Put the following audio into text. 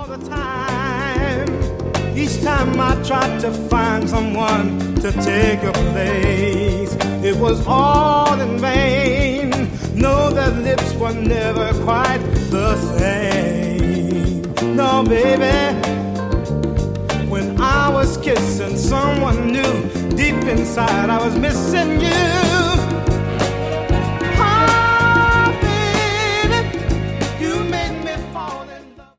the time. Each time I tried to find someone to take your place, it was all in vain. No, their lips were never quite the same. No, baby, when I was kissing someone new, deep inside I was missing